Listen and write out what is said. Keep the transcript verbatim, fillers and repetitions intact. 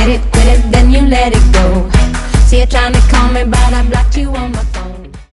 it, quit it, then you let it go. See, you're trying to call me by